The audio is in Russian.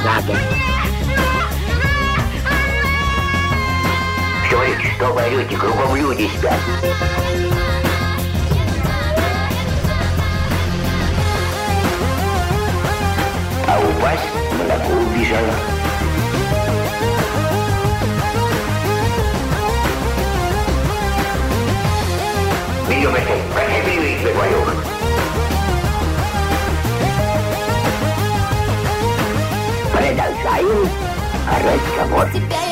надо. Что вы орете? Кругом люди спят. А у вас молоко убежало. Белье бросай, бросай белье, тебе говорю. Продолжаем разговор.